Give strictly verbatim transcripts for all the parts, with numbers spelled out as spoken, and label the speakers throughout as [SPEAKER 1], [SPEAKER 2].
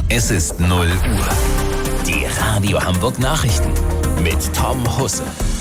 [SPEAKER 1] Es ist null Uhr. Die Radio Hamburg Nachrichten mit Tom Husse.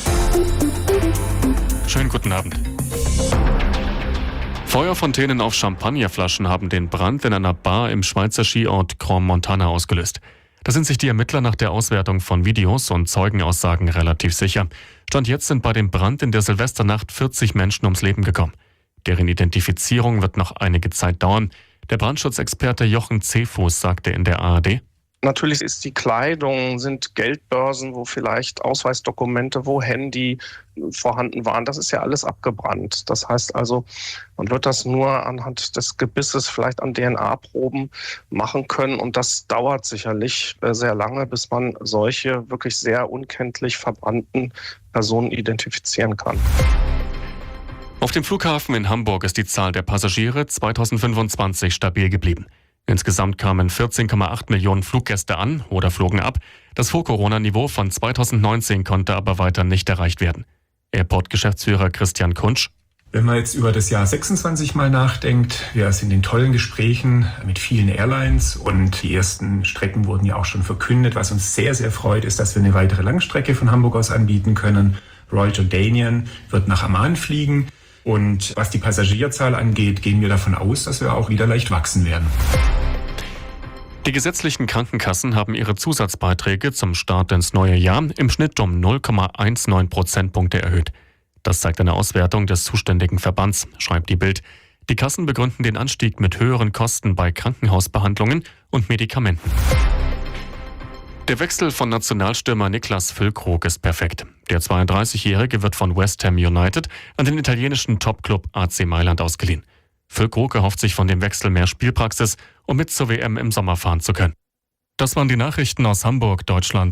[SPEAKER 2] Schönen guten Abend. Feuerfontänen auf Champagnerflaschen haben den Brand in einer Bar im Schweizer Skiort Crans-Montana ausgelöst. Da sind sich die Ermittler nach der Auswertung von Videos und Zeugenaussagen relativ sicher. Stand jetzt sind bei dem Brand in der Silvesternacht vierzig Menschen ums Leben gekommen. Deren Identifizierung wird noch einige Zeit dauern. Der Brandschutzexperte Jochen Zehfuß sagte in der A R D:
[SPEAKER 3] Natürlich ist die Kleidung, sind Geldbörsen, wo vielleicht Ausweisdokumente, wo Handy vorhanden waren. Das ist ja alles abgebrannt. Das heißt also, man wird das nur anhand des Gebisses vielleicht an D N A-Proben machen können. Und das dauert sicherlich sehr lange, bis man solche wirklich sehr unkenntlich verbrannten Personen identifizieren kann.
[SPEAKER 2] Auf dem Flughafen in Hamburg ist die Zahl der Passagiere zweitausendfünfundzwanzig stabil geblieben. Insgesamt kamen vierzehn Komma acht Millionen Fluggäste an oder flogen ab. Das Vor-Corona-Niveau von zweitausendneunzehn konnte aber weiter nicht erreicht werden. Airport-Geschäftsführer Christian Kunsch:
[SPEAKER 4] Wenn man jetzt über das Jahr sechsundzwanzig mal nachdenkt, wir sind in tollen Gesprächen mit vielen Airlines und die ersten Strecken wurden ja auch schon verkündet. Was uns sehr, sehr freut, ist, dass wir eine weitere Langstrecke von Hamburg aus anbieten können. Royal Jordanian wird nach Amman fliegen. Und was die Passagierzahl angeht, gehen wir davon aus, dass wir auch wieder leicht wachsen werden.
[SPEAKER 2] Die gesetzlichen Krankenkassen haben ihre Zusatzbeiträge zum Start ins neue Jahr im Schnitt um null Komma neunzehn Prozentpunkte erhöht. Das zeigt eine Auswertung des zuständigen Verbands, schreibt die Bild. Die Kassen begründen den Anstieg mit höheren Kosten bei Krankenhausbehandlungen und Medikamenten. Der Wechsel von Nationalstürmer Niklas Füllkrug ist perfekt. Der zweiunddreißigjährige wird von West Ham United an den italienischen Topclub A C Mailand ausgeliehen. Füllkrug erhofft sich von dem Wechsel mehr Spielpraxis, um mit zur W M im Sommer fahren zu können. Das waren die Nachrichten aus Hamburg, Deutschland.